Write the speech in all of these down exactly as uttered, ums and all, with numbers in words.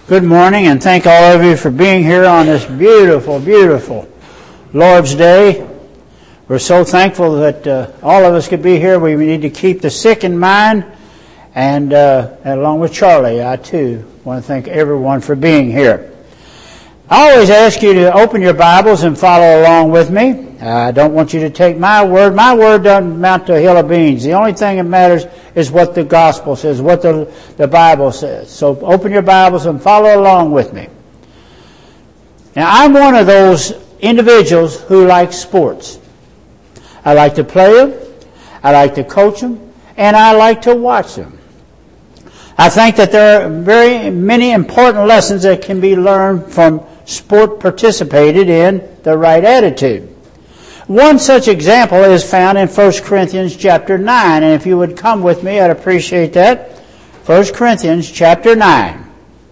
Good morning, and thank all of you for being here on this beautiful, beautiful Lord's Day. We're so thankful that uh, all of us could be here. We need to keep the sick in mind, and, uh, and along with Charlie, I too want to thank everyone for being here. I always ask you to open your Bibles and follow along with me. I don't want you to take my word. My word doesn't amount to a hill of beans. The only thing that matters is what the gospel says, what the, the Bible says. So open your Bibles and follow along with me. Now, I'm one of those individuals who like sports. I like to play them, I like to coach them, and I like to watch them. I think that there are very many important lessons that can be learned from sport participated in the right attitude. One such example is found in First Corinthians chapter nine, and if you would come with me, I'd appreciate that. First Corinthians chapter nine.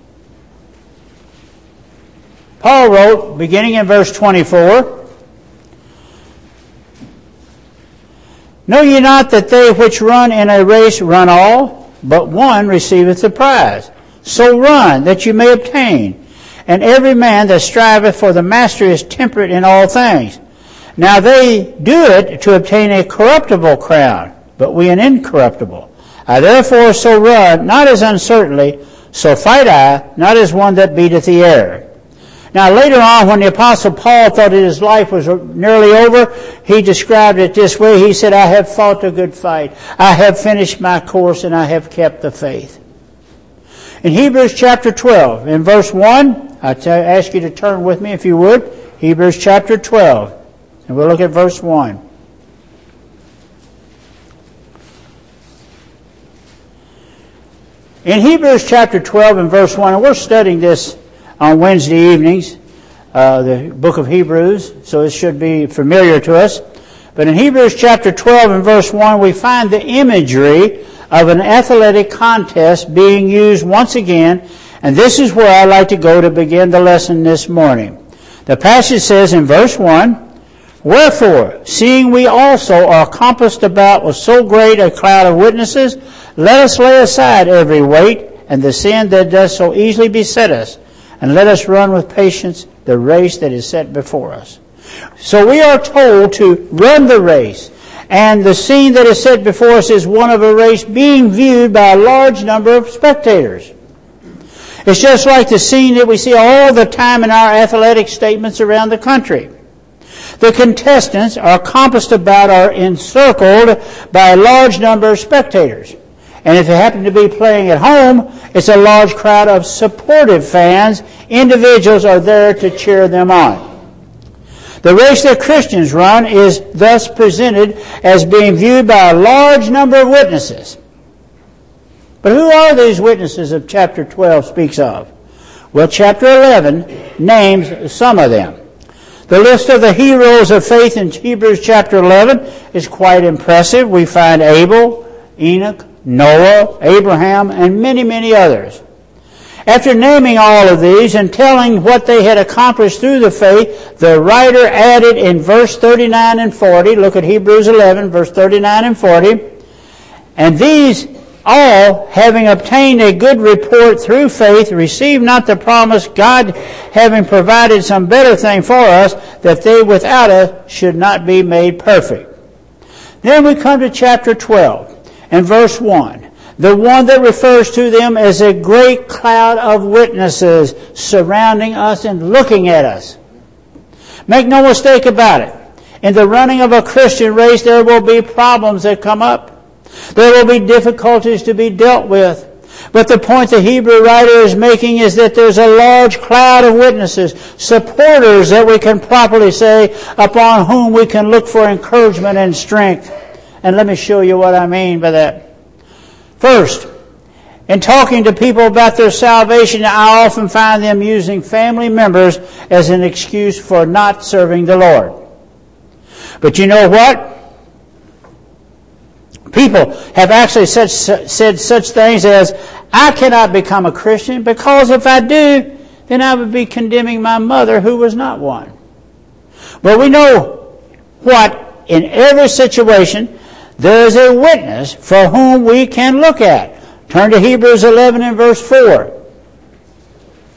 Paul wrote, beginning in verse twenty-four, "Know ye not that they which run in a race run all, but one receiveth the prize? So run, that you may obtain. And every man that striveth for the mastery is temperate in all things. Now they do it to obtain a corruptible crown, but we an incorruptible. I therefore so run, not as uncertainly, so fight I, not as one that beateth the air." Now later on, when the Apostle Paul thought that his life was nearly over, he described it this way. He said, "I have fought a good fight. I have finished my course, and I have kept the faith." In Hebrews chapter twelve, in verse one, I ask you to turn with me if you would. Hebrews chapter twelve. And we'll look at verse one. In Hebrews chapter twelve and verse one, and we're studying this on Wednesday evenings, uh, the book of Hebrews, so it should be familiar to us. But in Hebrews chapter twelve and verse one, we find the imagery of an athletic contest being used once again, and this is where I'd like to go to begin the lesson this morning. The passage says in verse one, "Wherefore, seeing we also are compassed about with so great a cloud of witnesses, let us lay aside every weight and the sin that does so easily beset us, and let us run with patience the race that is set before us." So we are told to run the race. And the scene that is set before us is one of a race being viewed by a large number of spectators. It's just like the scene that we see all the time in our athletic statements around the country. The contestants are compassed about or encircled by a large number of spectators. And if they happen to be playing at home, it's a large crowd of supportive fans. Individuals are there to cheer them on. The race that Christians run is thus presented as being viewed by a large number of witnesses. But who are these witnesses that chapter twelve speaks of? Well, chapter eleven names some of them. The list of the heroes of faith in Hebrews chapter eleven is quite impressive. We find Abel, Enoch, Noah, Abraham, and many, many others. After naming all of these and telling what they had accomplished through the faith, the writer added in verse thirty-nine and forty, look at Hebrews eleven, verse thirty-nine and forty, "And these all, having obtained a good report through faith, received not the promise, God having provided some better thing for us, that they without us should not be made perfect." Then we come to chapter twelve and verse one. The one that refers to them as a great cloud of witnesses surrounding us and looking at us. Make no mistake about it. In the running of a Christian race, there will be problems that come up. There will be difficulties to be dealt with. But the point the Hebrew writer is making is that there's a large cloud of witnesses, supporters that we can properly say, upon whom we can look for encouragement and strength. And let me show you what I mean by that. First, in talking to people about their salvation, I often find them using family members as an excuse for not serving the Lord. But you know what? People have actually such, said such things as, "I cannot become a Christian because if I do, then I would be condemning my mother who was not one." But we know what, in every situation, there is a witness for whom we can look at. Turn to Hebrews eleven and verse four.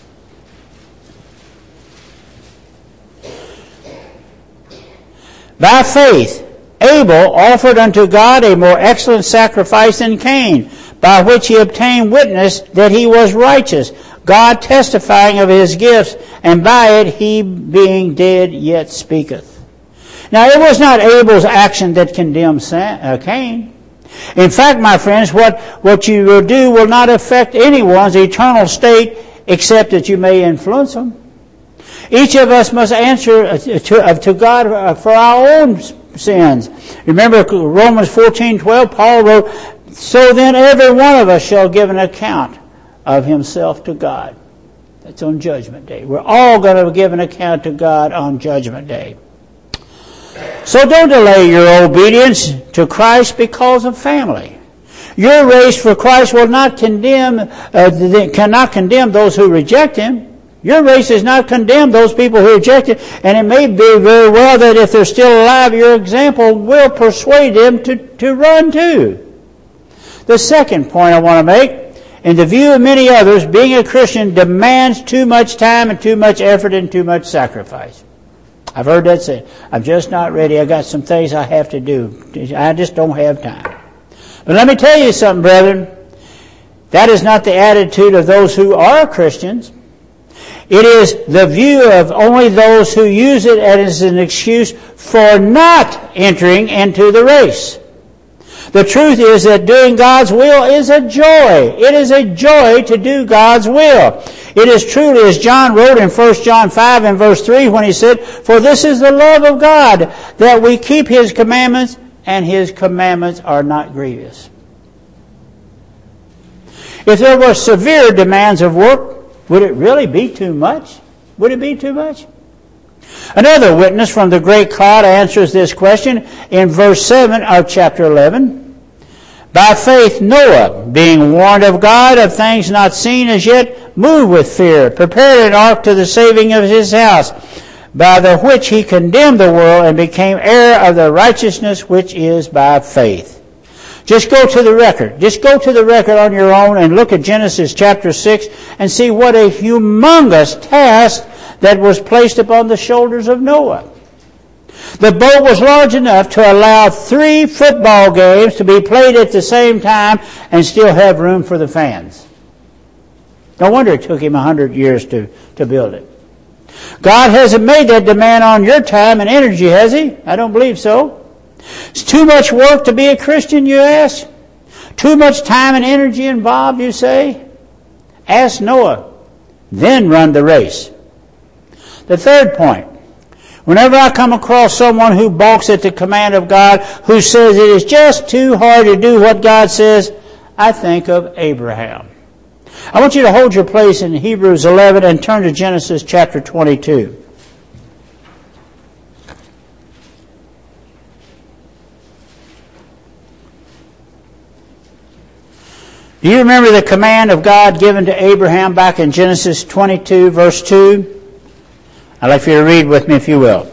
By faith, Abel offered unto God a more excellent sacrifice than Cain, by which he obtained witness that he was righteous, God testifying of his gifts, and by it he being dead yet speaketh. Now it was not Abel's action that condemned Cain. In fact, my friends, what, what you will do will not affect anyone's eternal state except that you may influence them. Each of us must answer to, to God for our own sins. Remember Romans fourteen twelve, Paul wrote, so then every one of us shall give an account of himself to God. That's on Judgment Day. We're all going to give an account to God on Judgment Day. So don't delay your obedience to Christ because of family. Your race for Christ will not condemn, uh, cannot condemn those who reject Him. Your race does not condemn those people who reject it, and it may be very well that if they're still alive, your example will persuade them to, to run too. The second point I want to make, in the view of many others, being a Christian demands too much time and too much effort and too much sacrifice. I've heard that said. I'm just not ready. I got some things I have to do. I just don't have time. But let me tell you something, brethren. That is not the attitude of those who are Christians. It is the view of only those who use it as an excuse for not entering into the race. The truth is that doing God's will is a joy. It is a joy to do God's will. It is truly, as John wrote in First John five and verse three when he said, for this is the love of God, that we keep His commandments, and His commandments are not grievous. If there were severe demands of work, would it really be too much? Would it be too much? Another witness from the great cloud answers this question in verse seven of chapter eleven. By faith Noah, being warned of God of things not seen as yet, moved with fear, prepared an ark to the saving of his house, by the which he condemned the world and became heir of the righteousness which is by faith. Just go to the record. Just go to the record on your own and look at Genesis chapter six and see what a humongous task that was placed upon the shoulders of Noah. The boat was large enough to allow three football games to be played at the same time and still have room for the fans. No wonder it took him a hundred years to, to build it. God hasn't made that demand on your time and energy, has He? I don't believe so. It's too much work to be a Christian, you ask? Too much time and energy involved, you say? Ask Noah. Then run the race. The third point. Whenever I come across someone who balks at the command of God, who says it is just too hard to do what God says, I think of Abraham. I want you to hold your place in Hebrews eleven and turn to Genesis chapter twenty-two. Do you remember the command of God given to Abraham back in Genesis twenty-two, verse two? I'd like for you to read with me, if you will.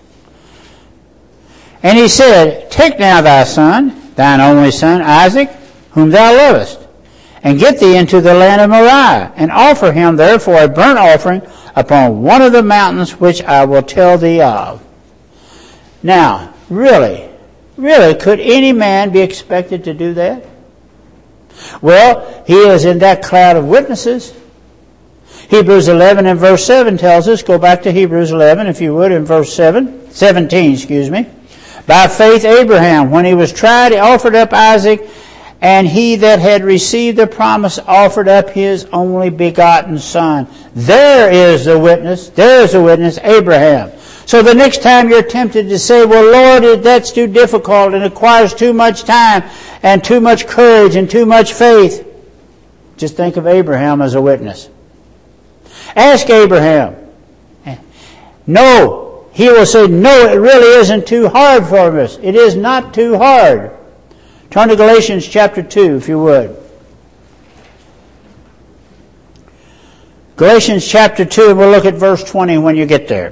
And he said, take now thy son, thine only son, Isaac, whom thou lovest, and get thee into the land of Moriah, and offer him there for a burnt offering upon one of the mountains which I will tell thee of. Now, really, really, could any man be expected to do that? Well, he is in that cloud of witnesses. Hebrews eleven and verse seven tells us, go back to Hebrews eleven if you would, in verse seven, seventeen, excuse me. By faith Abraham, when he was tried, he offered up Isaac, and he that had received the promise offered up his only begotten son. There is the witness, there is the witness, Abraham. So the next time you're tempted to say, well, Lord, that's too difficult and requires too much time and too much courage and too much faith, just think of Abraham as a witness. Ask Abraham. No. He will say, no, it really isn't too hard for us. It is not too hard. Turn to Galatians chapter two, if you would. Galatians chapter two, and we'll look at verse twenty when you get there.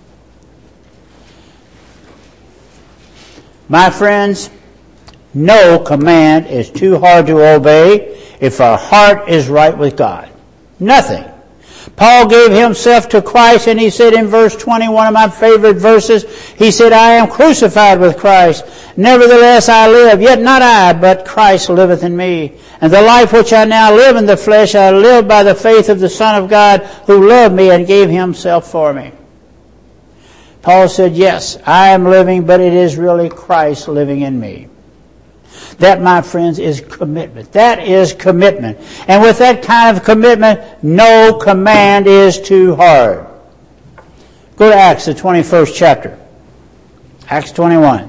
My friends, no command is too hard to obey if our heart is right with God. Nothing. Paul gave himself to Christ, and he said in verse twenty, one of my favorite verses, he said, I am crucified with Christ. Nevertheless I live, yet not I, but Christ liveth in me. And the life which I now live in the flesh, I live by the faith of the Son of God, who loved me and gave himself for me. Paul said, yes, I am living, but it is really Christ living in me. That, my friends, is commitment. That is commitment. And with that kind of commitment, no command is too hard. Go to Acts, the twenty-first chapter. Acts twenty-one.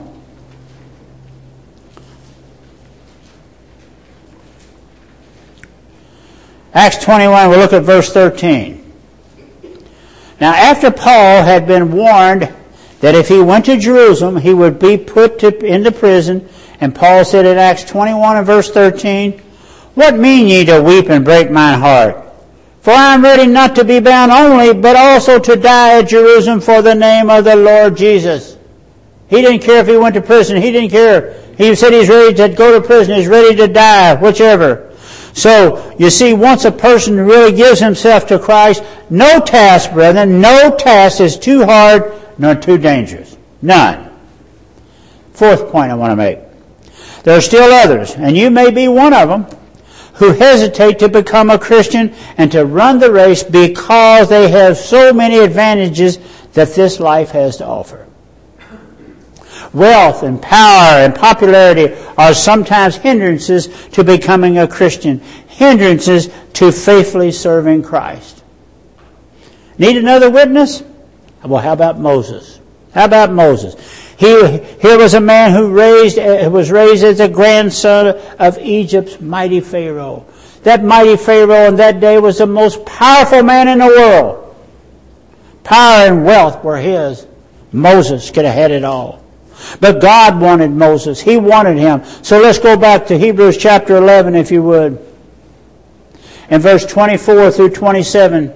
Acts twenty-one, we'll look at verse thirteen. Now, after Paul had been warned that if he went to Jerusalem, he would be put to, into prison, and Paul said in Acts twenty-one and verse thirteen, What mean ye to weep and break mine heart? For I am ready not to be bound only, but also to die at Jerusalem for the name of the Lord Jesus. He didn't care if he went to prison. He didn't care. He said he's ready to go to prison. He's ready to die, whichever. So, you see, once a person really gives himself to Christ, no task, brethren, no task is too hard nor too dangerous. None. Fourth point I want to make. There are still others, and you may be one of them, who hesitate to become a Christian and to run the race because they have so many advantages that this life has to offer. Wealth and power and popularity are sometimes hindrances to becoming a Christian, hindrances to faithfully serving Christ. Need another witness? Well, how about Moses? How about Moses? He, here was a man who raised, who was raised as a grandson of Egypt's mighty Pharaoh. That mighty Pharaoh in that day was the most powerful man in the world. Power and wealth were his. Moses could have had it all. But God wanted Moses. He wanted him. So let's go back to Hebrews chapter eleven, if you would. In verse twenty-four through twenty-seven.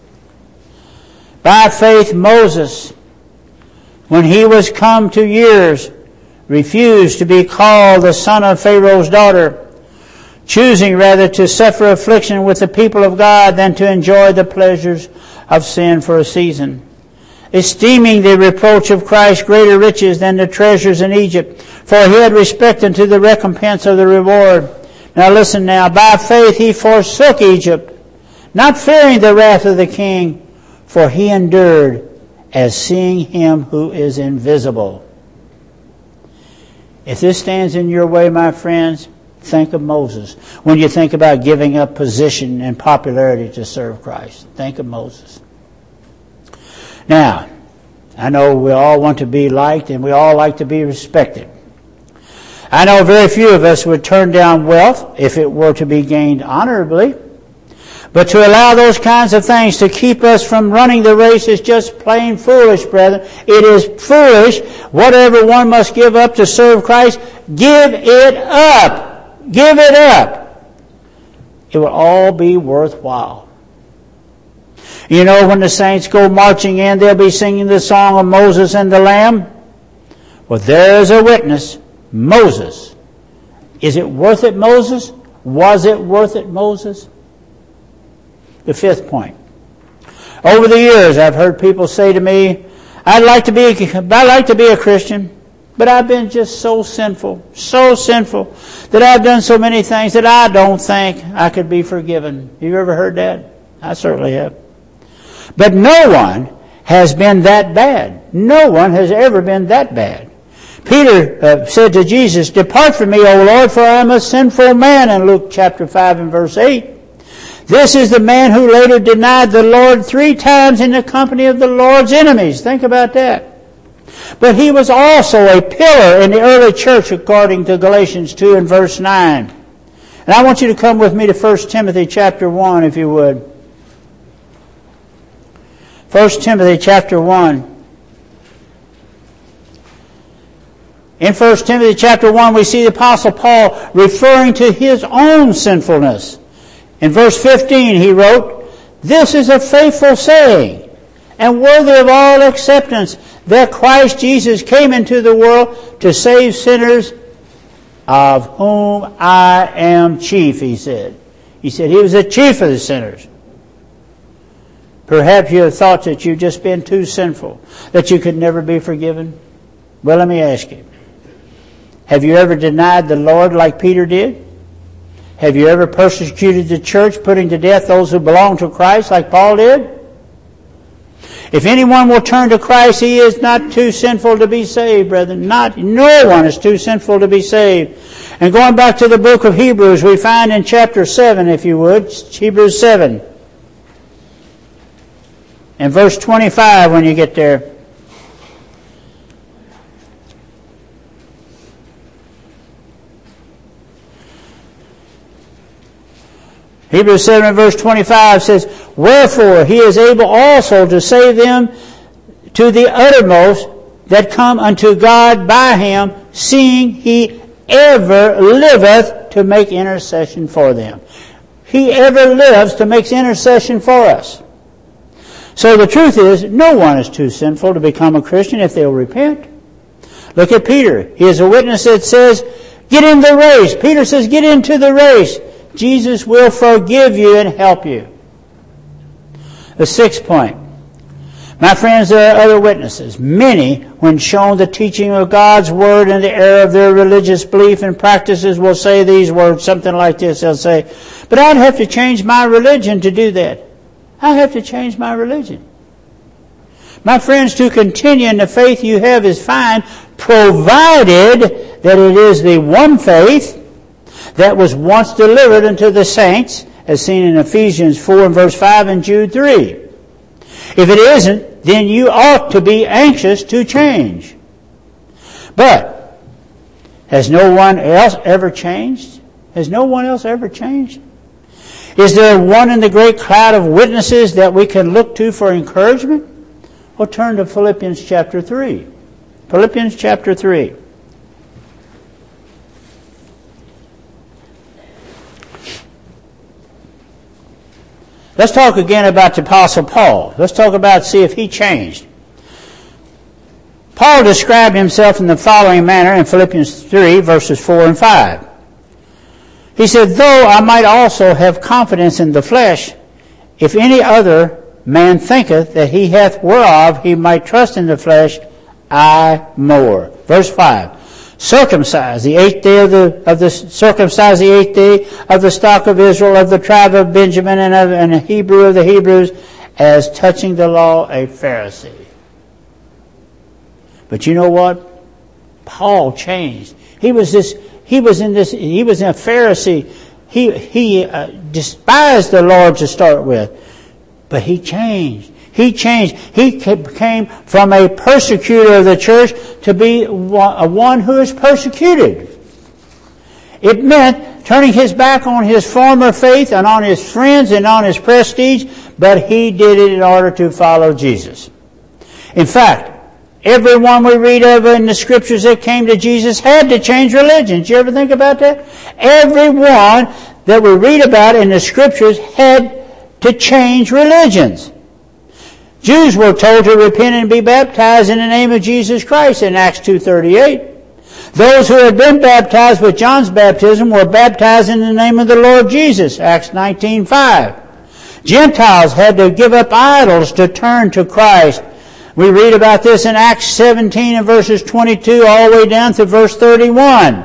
By faith Moses, when he was come to years, refused to be called the son of Pharaoh's daughter, choosing rather to suffer affliction with the people of God than to enjoy the pleasures of sin for a season, esteeming the reproach of Christ greater riches than the treasures in Egypt, for he had respect unto the recompense of the reward. Now listen now, by faith he forsook Egypt, not fearing the wrath of the king, for he endured as seeing him who is invisible. If this stands in your way, my friends, think of Moses. When you think about giving up position and popularity to serve Christ, think of Moses. Now, I know we all want to be liked and we all like to be respected. I know very few of us would turn down wealth if it were to be gained honorably. But to allow those kinds of things to keep us from running the race is just plain foolish, brethren. It is foolish. Whatever one must give up to serve Christ, give it up. Give it up. It will all be worthwhile. You know, when the saints go marching in, they'll be singing the song of Moses and the Lamb. Well, there's a witness. Moses. Is it worth it, Moses? Was it worth it, Moses? The fifth point. Over the years, I've heard people say to me, I'd like to be a, I'd like to be a Christian, but I've been just so sinful, so sinful, that I've done so many things that I don't think I could be forgiven. Have you ever heard that? I certainly have. But no one has been that bad. No one has ever been that bad. Peter uh, said to Jesus, Depart from me, O Lord, for I am a sinful man, in Luke chapter five and verse eight. This is the man who later denied the Lord three times in the company of the Lord's enemies. Think about that. But he was also a pillar in the early church, according to Galatians two and verse nine. And I want you to come with me to First Timothy chapter one, if you would. First Timothy chapter one. In First Timothy chapter one, we see the Apostle Paul referring to his own sinfulness. In verse fifteen, he wrote, This is a faithful saying, and worthy of all acceptance, that Christ Jesus came into the world to save sinners, of whom I am chief, he said. He said he was the chief of the sinners. Perhaps you have thought that you've just been too sinful, that you could never be forgiven. Well, let me ask you. Have you ever denied the Lord like Peter did? Have you ever persecuted the church, putting to death those who belong to Christ like Paul did? If anyone will turn to Christ, he is not too sinful to be saved, brethren. Not, no one is too sinful to be saved. And going back to the book of Hebrews, we find in chapter seven, if you would, Hebrews seven. And verse twenty-five when you get there. Hebrews seven verse twenty-five says, "Wherefore he is able also to save them to the uttermost that come unto God by him, seeing he ever liveth to make intercession for them." He ever lives to make intercession for us. So the truth is, no one is too sinful to become a Christian if they'll repent. Look at Peter. He is a witness that says, get in the race. Peter says, get into the race. Jesus will forgive you and help you. The sixth point. My friends, there are other witnesses. Many, when shown the teaching of God's Word and the error of their religious belief and practices, will say these words, something like this. They'll say, but I'd have to change my religion to do that. I have to change my religion. My friends, to continue in the faith you have is fine, provided that it is the one faith that was once delivered unto the saints, as seen in Ephesians four and verse five and Jude three. If it isn't, then you ought to be anxious to change. But has no one else ever changed? Has no one else ever changed? Is there one in the great cloud of witnesses that we can look to for encouragement? Well, turn to Philippians chapter three. Philippians chapter three. Let's talk again about the Apostle Paul. Let's talk about, see if he changed. Paul described himself in the following manner in Philippians three, verses four and five. He said, though I might also have confidence in the flesh, if any other man thinketh that he hath whereof he might trust in the flesh, I more. Verse five. Circumcised the eighth day of the of the circumcised the eighth day of the stock of Israel, of the tribe of Benjamin, and of and a Hebrew of the Hebrews, as touching the law a Pharisee. But you know what? Paul changed. He was this. He was in this. He was a Pharisee. He he uh, despised the Lord to start with, but he changed. He changed. He came from a persecutor of the church to be one who is persecuted. It meant turning his back on his former faith and on his friends and on his prestige, but he did it in order to follow Jesus. In fact, everyone we read of in the scriptures that came to Jesus had to change religions. You ever think about that? Everyone that we read about in the scriptures had to change religions. Jews were told to repent and be baptized in the name of Jesus Christ in Acts two thirty-eight. Those who had been baptized with John's baptism were baptized in the name of the Lord Jesus, Acts nineteen five. Gentiles had to give up idols to turn to Christ. We read about this in Acts seventeen and verses twenty-two all the way down to verse thirty-one.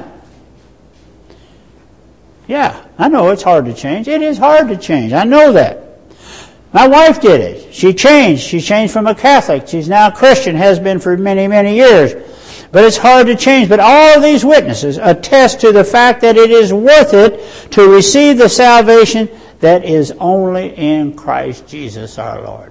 Yeah, I know it's hard to change. It is hard to change. I know that. My wife did it. She changed. She changed from a Catholic. She's now a Christian, has been for many, many years. But it's hard to change. But all of these witnesses attest to the fact that it is worth it to receive the salvation that is only in Christ Jesus our Lord.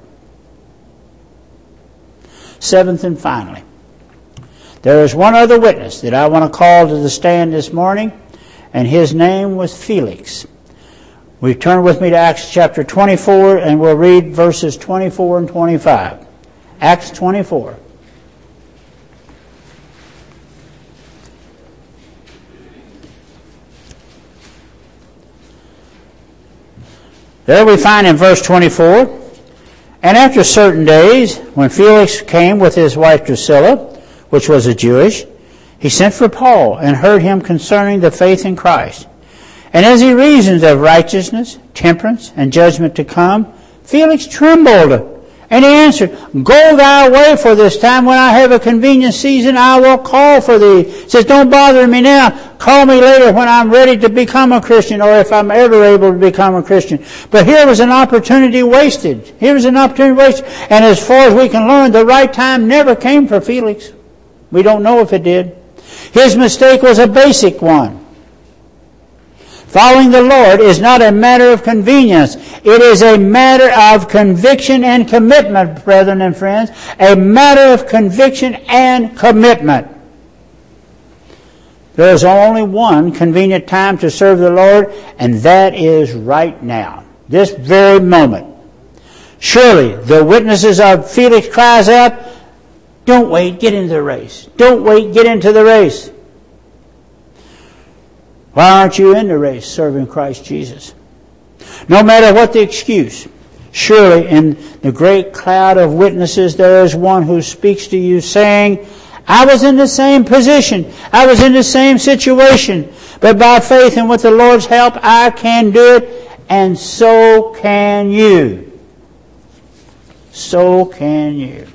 Seventh and finally, there is one other witness that I want to call to the stand this morning, and his name was Felix. We turn with me to Acts chapter twenty-four, and we'll read verses twenty-four and twenty-five. Acts twenty-four. There we find in verse twenty-four, and after certain days, when Felix came with his wife Drusilla, which was a Jewish, he sent for Paul and heard him concerning the faith in Christ. And as he reasoned of righteousness, temperance, and judgment to come, Felix trembled. And he answered, Go thy way, for this time when I have a convenient season I will call for thee. He says, don't bother me now. Call me later when I'm ready to become a Christian, or if I'm ever able to become a Christian. But here was an opportunity wasted. Here was an opportunity wasted. And as far as we can learn, the right time never came for Felix. We don't know if it did. His mistake was a basic one. Following the Lord is not a matter of convenience. It is a matter of conviction and commitment, brethren and friends. A matter of conviction and commitment. There is only one convenient time to serve the Lord, and that is right now. This very moment. Surely the witnesses of Felix cries out, don't wait, get into the race. Don't wait, get into the race. Why aren't you in the race serving Christ Jesus? No matter what the excuse, surely in the great cloud of witnesses there is one who speaks to you saying, I was in the same position. I was in the same situation. But by faith and with the Lord's help, I can do it, and so can you. So can you.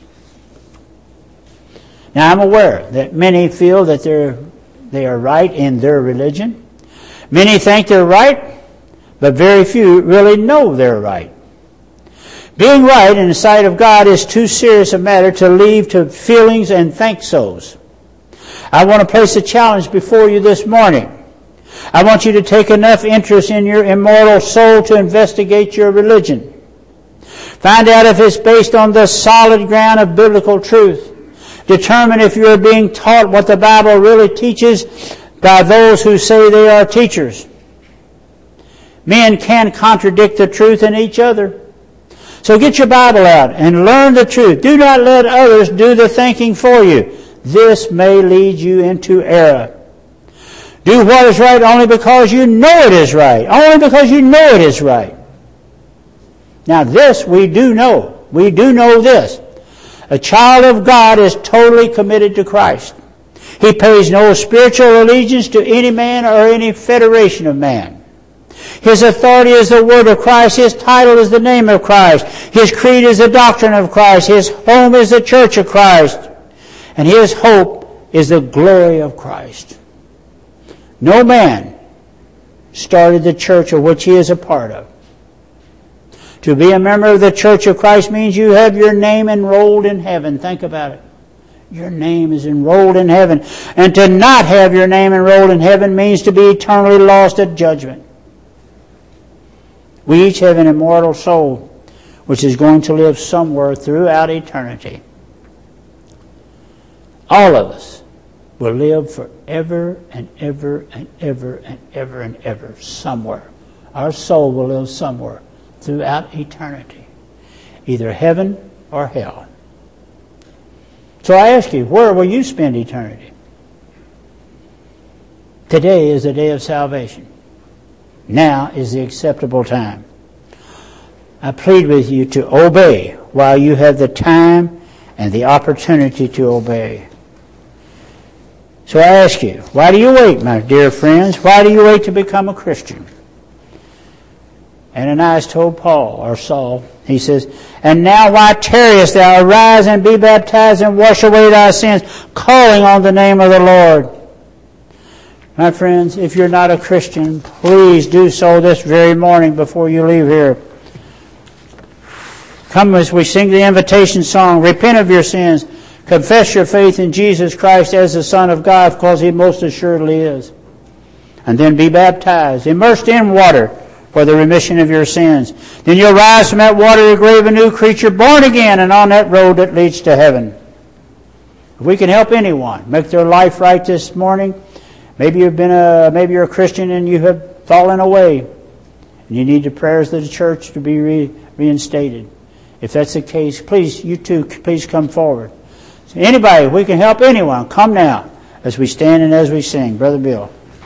Now I'm aware that many feel that they're They are right in their religion. Many think they're right, but very few really know they're right. Being right in the sight of God is too serious a matter to leave to feelings and think-sos. I want to place a challenge before you this morning. I want you to take enough interest in your immortal soul to investigate your religion. Find out if it's based on the solid ground of biblical truth. Determine if you are being taught what the Bible really teaches by those who say they are teachers. Men can contradict the truth in each other. So get your Bible out and learn the truth. Do not let others do the thinking for you. This may lead you into error. Do what is right only because you know it is right. Only because you know it is right. Now this we do know. We do know this. A child of God is totally committed to Christ. He pays no spiritual allegiance to any man or any federation of man. His authority is the word of Christ. His title is the name of Christ. His creed is the doctrine of Christ. His home is the church of Christ. And his hope is the glory of Christ. No man started the church of which he is a part of. To be a member of the Church of Christ means you have your name enrolled in heaven. Think about it. Your name is enrolled in heaven. And to not have your name enrolled in heaven means to be eternally lost at judgment. We each have an immortal soul which is going to live somewhere throughout eternity. All of us will live forever and ever and ever and ever and ever somewhere. Our soul will live somewhere throughout eternity, either heaven or hell. So I ask you, where will you spend eternity? Today is the day of salvation. Now is the acceptable time. I plead with you to obey while you have the time and the opportunity to obey. So I ask you, why do you wait, my dear friends? Why do you wait to become a Christian? Ananias told Paul, or Saul, he says, And now why tarriest thou? Arise and be baptized and wash away thy sins, calling on the name of the Lord. My friends, if you're not a Christian, please do so this very morning before you leave here. Come as we sing the invitation song, repent of your sins, confess your faith in Jesus Christ as the Son of God, because He most assuredly is. And then be baptized, immersed in water, for the remission of your sins. Then you'll rise from that watery grave a new creature, born again, and on that road that leads to heaven. If we can help anyone make their life right this morning, maybe you've been a, maybe you're a Christian and you have fallen away, and you need the prayers of the church to be re, reinstated. If that's the case, please, you too, please come forward. So anybody, if we can help anyone, come now as we stand and as we sing. Brother Bill.